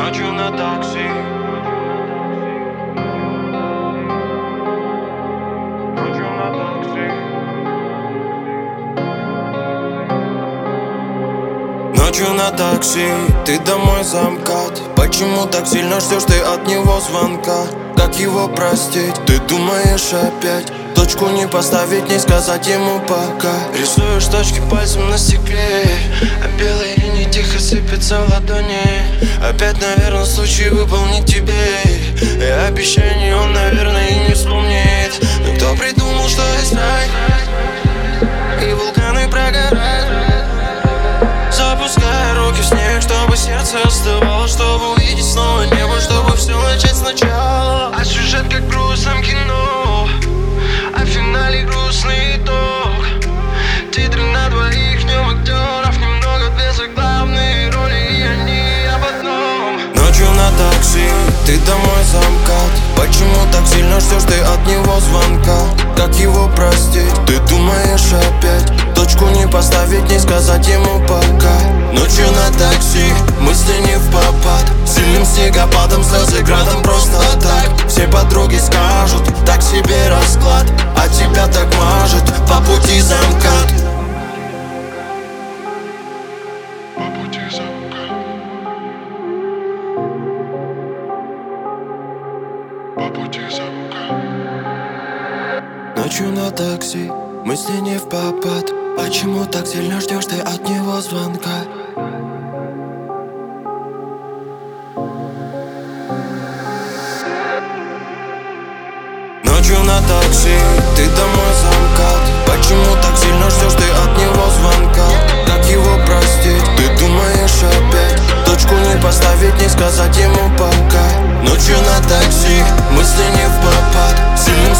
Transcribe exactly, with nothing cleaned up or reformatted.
Ночью на такси. Ночью на такси. Ночью на такси, ты домой замкат. Почему так сильно ждешь ты от него звонка? Как его простить? Ты думаешь опять точку не поставить, не сказать ему пока. Рисуешь точки пальцем на стекле, а белые линии тихо сыпятся в ладони. Опять, наверное, случай выполнить тебе и обещание он, наверное, и не вспомнит. Но кто придумал, что есть рай и вулканы прогорают, запуская руки в снег, чтобы сердце остывало, чтобы увидеть снова небо, чтобы все начать сначала. А сюжет как в грустном кино, а в финале грустный итог. Титры на двоих, в нем актеров немного, без главной роли, и они об одном. Ночью на такси, ты домой замкат. Почему так сильно ждешь ты от него звонка? Как его простить? Ты думаешь опять точку не поставить, не сказать ему пока. Ночью на такси, мысли не в попад. Сильным снегопадом, слезы градом просто так. Все подруги скажут, так себе расклад, а тебя так мажет по пути замкат. По пути замкат. По пути замкат. Ночью на такси, мысли не в попад. Почему так сильно ждешь ты от него звонка? Ночью на такси, ты домой замкат. Почему так сильно ждешь ты от него звонка? Как его простить? Ты думаешь опять точку не поставить, не сказать ему пока. Ночью на такси, мысли не в попад. Сильным